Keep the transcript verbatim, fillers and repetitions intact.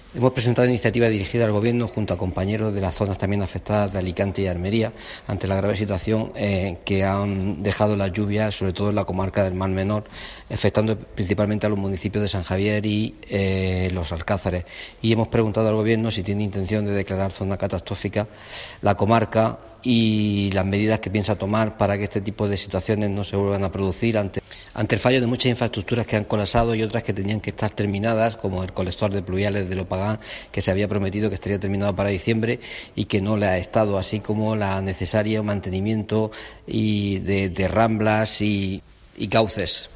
Hemos presentado iniciativas dirigidas al Gobierno junto a compañeros de las zonas también afectadas de Alicante y Almería ante la grave situación eh, que han dejado las lluvias, sobre todo en la comarca del Mar Menor, afectando principalmente a los municipios de San Javier y eh, Los Alcázares. Y hemos preguntado al Gobierno si tiene intención de declarar zona catastrófica la comarca y las medidas que piensa tomar para que este tipo de situaciones no se vuelvan a producir ante, ante el fallo de muchas infraestructuras que han colapsado y otras que tenían que estar terminadas, como el colector de pluviales de Lopagán, que se había prometido que estaría terminado para diciembre y que no le ha estado, así como la necesaria mantenimiento y de, de ramblas y, y cauces.